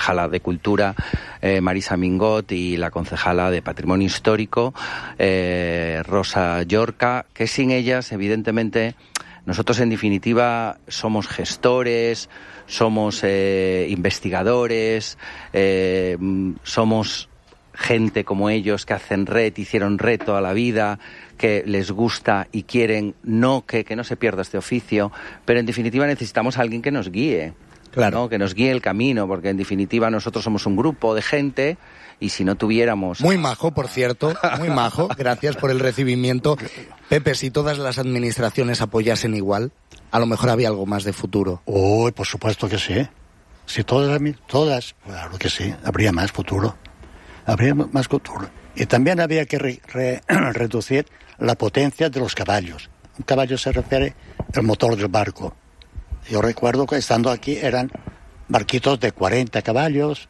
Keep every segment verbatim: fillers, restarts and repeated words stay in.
concejala de Cultura, eh, Marisa Mingot, y la concejala de Patrimonio Histórico, eh, Rosa Llorca, que sin ellas, evidentemente, nosotros en definitiva somos gestores, somos eh, investigadores, eh, somos gente como ellos que hacen red, hicieron red toda la vida, que les gusta y quieren no que, que no se pierda este oficio, pero en definitiva necesitamos a alguien que nos guíe, claro, ¿no? Que nos guíe el camino, porque en definitiva nosotros somos un grupo de gente y si no tuviéramos... Muy majo, por cierto, muy majo, gracias por el recibimiento. Pepe, si todas las administraciones apoyasen igual, a lo mejor había algo más de futuro. Uy, por supuesto que sí. Si todas, todas, claro que sí, habría más futuro. Habría más futuro. Y también había que re, re, reducir la potencia de los caballos. Un caballo se refiere al motor del barco. Yo recuerdo que estando aquí eran barquitos de cuarenta caballos,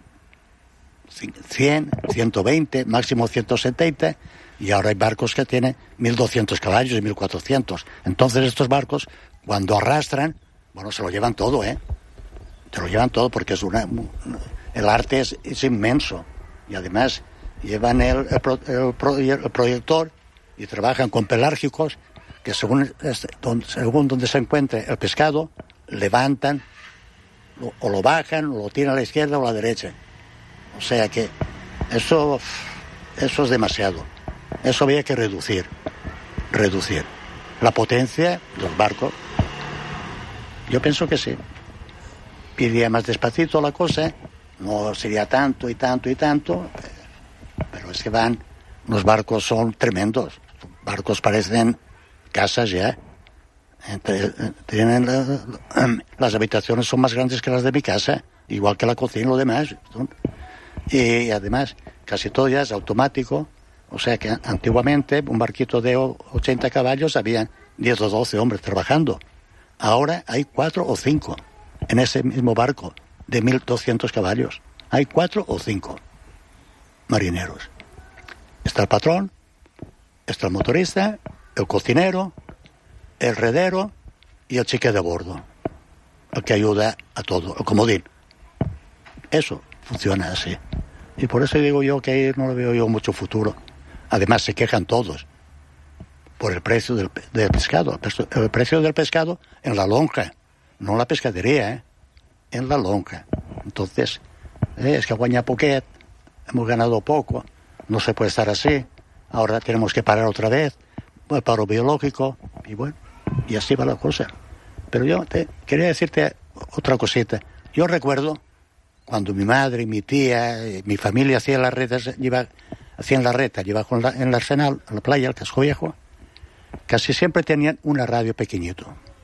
cien, ciento veinte, máximo ciento setenta, y ahora hay barcos que tienen mil doscientos caballos y mil cuatrocientos. Entonces estos barcos, cuando arrastran, bueno, se lo llevan todo, ¿eh? Se lo llevan todo porque es una, el arte es, es inmenso. Y además llevan el, el, pro, el, pro, el proyector y trabajan con pelárgicos que según, según donde se encuentre el pescado, levantan lo, o lo bajan, o lo tiran a la izquierda o a la derecha. O sea que eso, eso es demasiado. Eso había que reducir, reducir. La potencia de los barcos, yo pienso que sí. Iría más despacito la cosa, no sería tanto y tanto y tanto, pero es que van, los barcos son tremendos. Los barcos parecen casas ya. Tienen la, las habitaciones son más grandes que las de mi casa, igual que la cocina y lo demás. Y además, casi todo ya es automático. O sea que antiguamente un barquito de ochenta caballos habían diez o doce hombres trabajando. Ahora hay cuatro o cinco en ese mismo barco de mil doscientos caballos. Hay cuatro o cinco marineros. Está el patrón, está el motorista, el cocinero, el redero y el chique de bordo, el que ayuda a todo, el comodín. Eso funciona así. Y por eso digo yo que ahí no le veo yo mucho futuro. Además se quejan todos por el precio del, del pescado. El precio del pescado en la lonja, no en la pescadería, ¿eh? En la lonja. Entonces, eh, es que guaña poquet, hemos ganado poco, no se puede estar así. Ahora tenemos que parar otra vez, el paro biológico, y bueno, y así va la cosa. Pero yo te quería decirte otra cosita. Yo recuerdo cuando mi madre, mi tía, mi familia hacían las redes, iba, hacían la reta, iba con la, en el Arsenal, a la playa, al Casco Viejo, casi siempre tenían una radio pequeñito.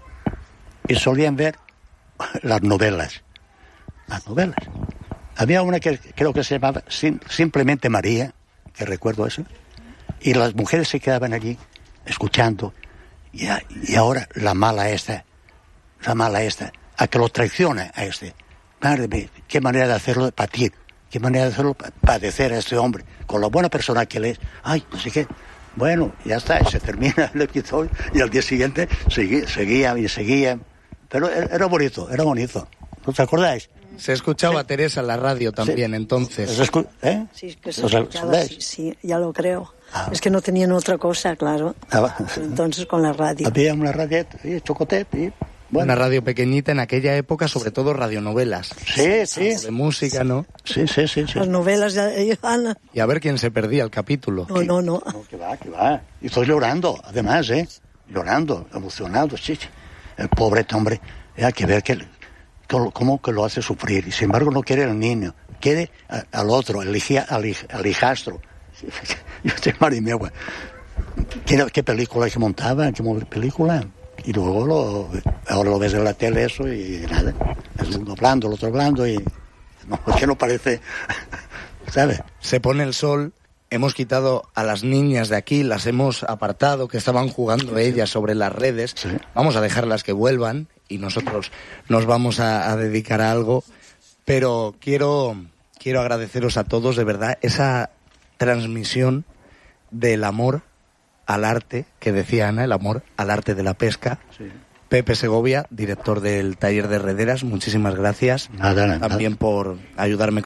Y solían ver las novelas. Las novelas. Había una que creo que se llamaba Sim, Simplemente María, que recuerdo eso, y las mujeres se quedaban allí escuchando. Y, a, y ahora la mala esta, la mala esta, a que lo traiciona a este. Madre mía, qué manera de hacerlo patir, qué manera de hacerlo padecer a este hombre, con la buena persona que él es. Ay, no sé qué. Bueno, ya está, se termina el episodio y al día siguiente seguía, seguía y seguía. Pero era bonito, era bonito. ¿No te acordáis? Se escuchaba a Teresa en la radio también, sí. Entonces. Escu- ¿eh? Sí, que se escuchaba, sí, sí, ya lo creo. Ah. Es que no tenían otra cosa, claro. Ah, entonces con la radio. Había una radio, y chocotet, y... Bueno. Una radio pequeñita en aquella época, sobre todo radionovelas. Sí, sí. De música, ¿no? Sí, sí, sí. sí. Las novelas de Ana. Y a ver quién se perdía el capítulo. No, no, no. No, que va, que va. Y estoy llorando, además, ¿eh? Llorando, emocionado, sí, sí. El pobre hombre, hay que ver que, que, cómo que lo hace sufrir. Y sin embargo no quiere al niño, quiere a, al otro, al, hija, al, hij, al hijastro. Yo estoy marimegua. ¿Qué, ¿Qué película que montaba? ¿Qué película? Y luego lo, ahora lo ves en la tele eso y nada, es uno hablando, el otro hablando y no, es que no parece, ¿sabes? Se pone el sol, hemos quitado a las niñas de aquí, las hemos apartado, que estaban jugando sí, ellas sí. sobre las redes, sí. Vamos a dejarlas que vuelvan y nosotros nos vamos a, a dedicar a algo, pero quiero, quiero agradeceros a todos, de verdad, esa transmisión del amor al arte, que decía Ana, el amor al arte de la pesca. Sí. Pepe Segovia, director del taller de rederas, muchísimas gracias. Nada, nada. También por ayudarme